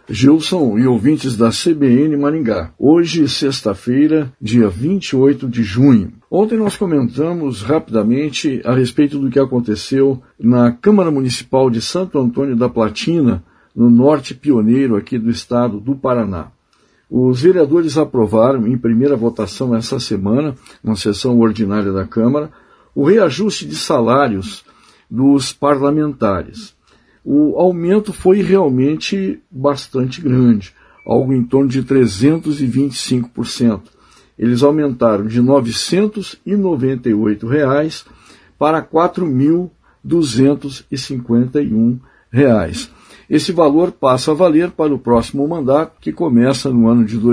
Gilson e ouvintes da CBN Maringá. Hoje, sexta-feira, dia 28 de junho. Ontem nós comentamos rapidamente a respeito do que aconteceu na Câmara Municipal de Santo Antônio da Platina, no norte pioneiro aqui do estado do Paraná. Os vereadores aprovaram em primeira votação essa semana, na sessão ordinária da Câmara, o reajuste de salários dos parlamentares. O aumento foi realmente bastante grande, algo em torno de 325%. Eles aumentaram de R$ 998 para R$ 4.251. Esse valor passa a valer para o próximo mandato, que começa no ano de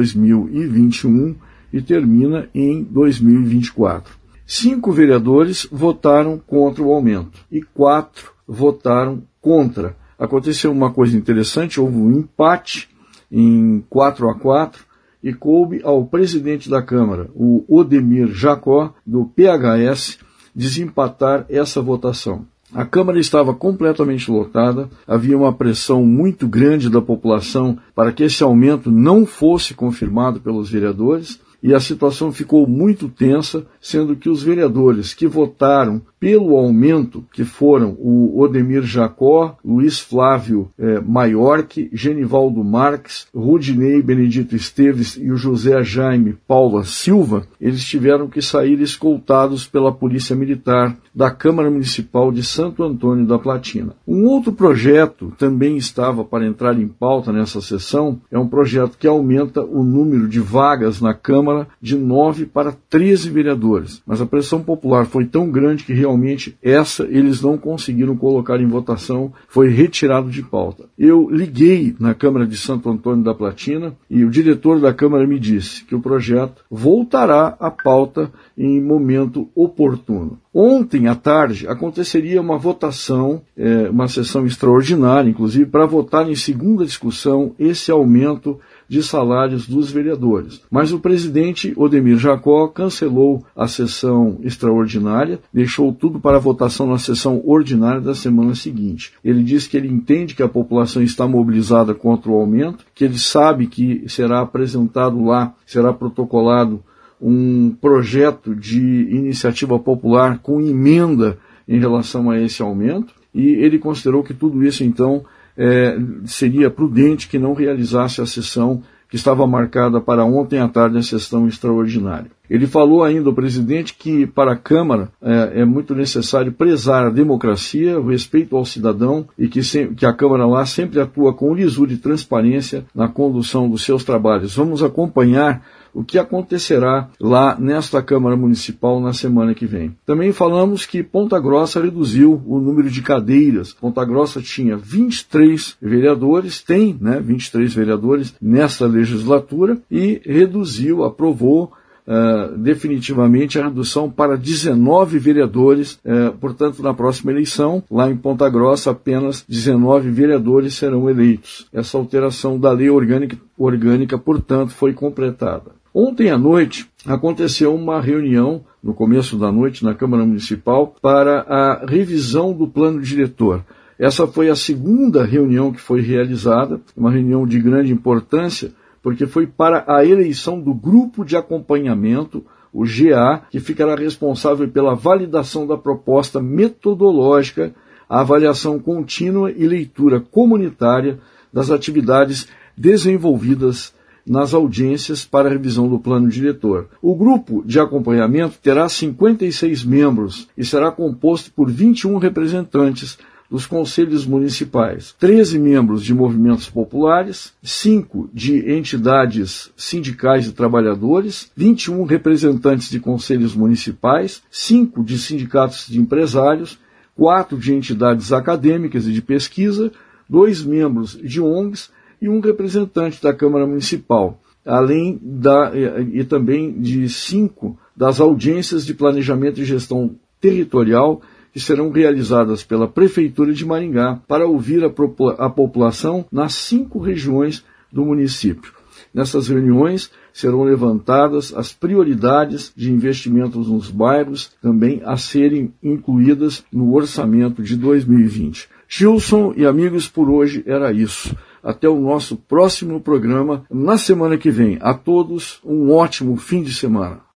2021 e termina em 2024. 5 vereadores votaram contra o aumento e 4 votaram contra. Aconteceu uma coisa interessante, houve um empate em 4-4 e coube ao presidente da Câmara, o Odemir Jacó, do PHS, desempatar essa votação. A Câmara estava completamente lotada, havia uma pressão muito grande da população para que esse aumento não fosse confirmado pelos vereadores, e a situação ficou muito tensa, sendo que os vereadores que votaram pelo aumento, que foram o Odemir Jacó, Luiz Flávio Maiorque, Genivaldo Marques, Rudinei Benedito Esteves e o José Jaime Paula Silva, eles tiveram que sair escoltados pela Polícia Militar da Câmara Municipal de Santo Antônio da Platina. Um outro projeto também estava para entrar em pauta nessa sessão, é um projeto que aumenta o número de vagas na Câmara de 9 para 13 vereadores. Mas a pressão popular foi tão grande que realmente eles não conseguiram colocar em votação, foi retirado de pauta. Eu liguei na Câmara de Santo Antônio da Platina e o diretor da Câmara me disse que o projeto voltará à pauta em momento oportuno. Ontem à tarde aconteceria uma votação, uma sessão extraordinária, inclusive, para votar em segunda discussão esse aumento de salários dos vereadores. Mas o presidente Odemir Jacó cancelou a sessão extraordinária, deixou tudo para votação na sessão ordinária da semana seguinte. Ele disse que ele entende que a população está mobilizada contra o aumento, que ele sabe que será apresentado lá, será protocolado um projeto de iniciativa popular com emenda em relação a esse aumento, e ele considerou que tudo isso, então, seria prudente que não realizasse a sessão que estava marcada para ontem à tarde, a sessão extraordinária. Ele falou ainda, o presidente, que para a Câmara é muito necessário prezar a democracia, o respeito ao cidadão e que a Câmara lá sempre atua com lisura e transparência na condução dos seus trabalhos. Vamos acompanhar o que acontecerá lá nesta Câmara Municipal na semana que vem. Também falamos que Ponta Grossa reduziu o número de cadeiras. Ponta Grossa tinha 23 vereadores, tem 23 vereadores nesta legislatura e aprovou definitivamente a redução para 19 vereadores, portanto na próxima eleição, lá em Ponta Grossa apenas 19 vereadores serão eleitos. Essa alteração da lei orgânica, portanto, foi completada. Ontem à noite aconteceu uma reunião, no começo da noite, na Câmara Municipal, para a revisão do plano diretor. Essa foi a segunda reunião que foi realizada, uma reunião de grande importância, porque foi para a eleição do grupo de acompanhamento, o GA, que ficará responsável pela validação da proposta metodológica, a avaliação contínua e leitura comunitária das atividades desenvolvidas nas audiências para a revisão do plano diretor. O grupo de acompanhamento terá 56 membros e será composto por 21 representantes dos conselhos municipais, 13 membros de movimentos populares, 5 de entidades sindicais de trabalhadores, 21 representantes de conselhos municipais, 5 de sindicatos de empresários, 4 de entidades acadêmicas e de pesquisa, 2 membros de ONGs e um representante da Câmara Municipal, além e também de 5 das audiências de planejamento e gestão territorial que serão realizadas pela Prefeitura de Maringá para ouvir a população nas 5 regiões do município. Nessas reuniões serão levantadas as prioridades de investimentos nos bairros, também a serem incluídas no orçamento de 2020. Gilson e amigos, por hoje era isso. Até o nosso próximo programa na semana que vem. A todos, um ótimo fim de semana.